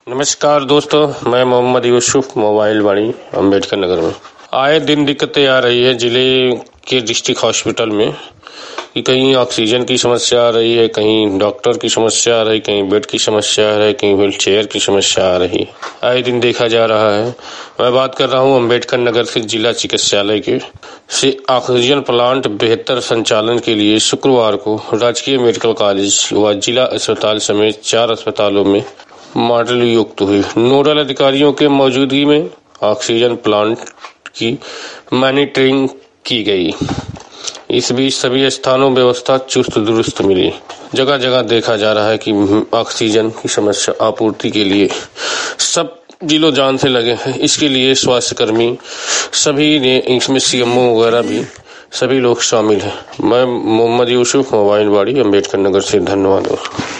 नमस्कार दोस्तों, मैं मोहम्मद यूसुफ मोबाइल वाड़ी अम्बेडकर नगर में। आए दिन दिक्कतें आ रही है जिले के डिस्ट्रिक्ट हॉस्पिटल में कि कहीं ऑक्सीजन की समस्या आ रही है, कहीं डॉक्टर की समस्या आ रही, कहीं बेड की समस्या आ रही, कहीं व्हील चेयर की समस्या आ रही। आए दिन देखा जा रहा है। मैं बात कर रहा हूँ अम्बेडकर नगर से जिला चिकित्सालय के से ऑक्सीजन प्लांट बेहतर संचालन के लिए शुक्रवार को राजकीय मेडिकल कॉलेज व जिला अस्पताल समेत 4 अस्पतालों में मॉडल युक्त हुई। नोडल अधिकारियों के मौजूदगी में ऑक्सीजन प्लांट की मॉनिटरिंग की गई। इस बीच सभी स्थानों व्यवस्था चुस्त दुरुस्त मिली। जगह जगह देखा जा रहा है कि ऑक्सीजन की समस्या आपूर्ति के लिए सब जिलो जान से लगे हैं। इसके लिए स्वास्थ्यकर्मी सभी ने, इसमें सीएमओ वगैरह भी सभी लोग शामिल हैं। मैं मोहम्मद यूसुफ मोबाइल वाड़ी अम्बेडकर नगर से धन्यवाद।